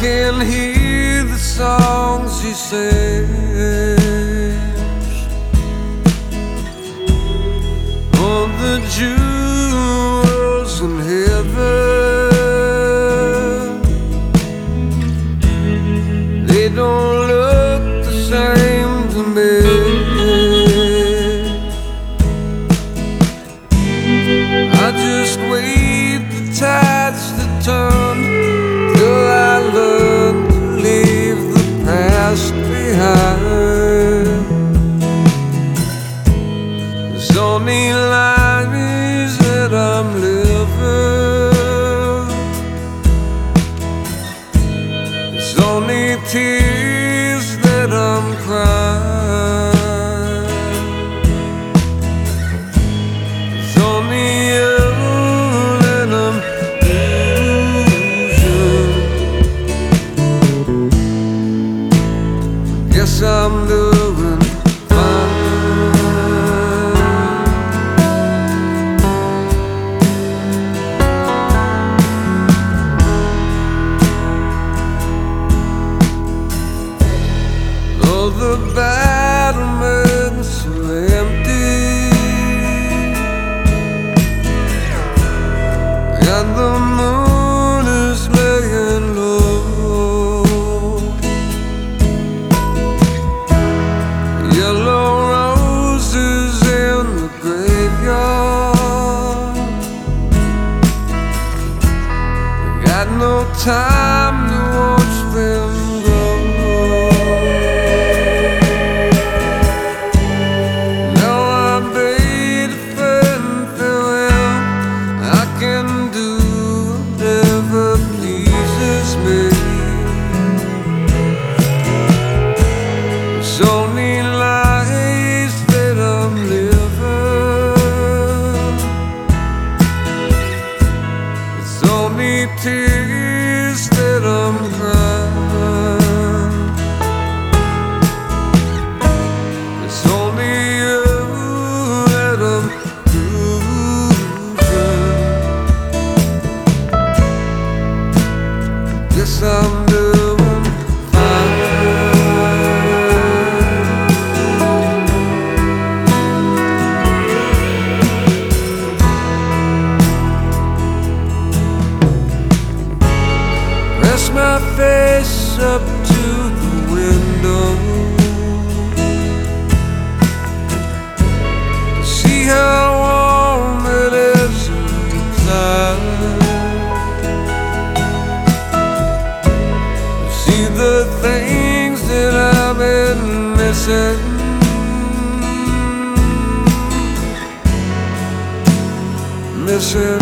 can hear the songs he sings on the jewels in heaven. They don't look the same to me. I just wait the tides to turn till I learn to leave the past behind. There's only lies that I'm living. There's only tears that I'm crying. There's only you that I'm losing. Guess I'm doing fine. All the battlements are empty, and the moon is laying low. Yellow roses in the graveyard. Got no time to watch them grow. Now I bade a farewell. I can do whatever pleases me. It's only lies that I'm living. It's only tears that I'm crying. It's only you that I'm losing. Guess I'm doing fine. Press my face up to the window to see how warm it is inside. See the things that I've been missing. Missing.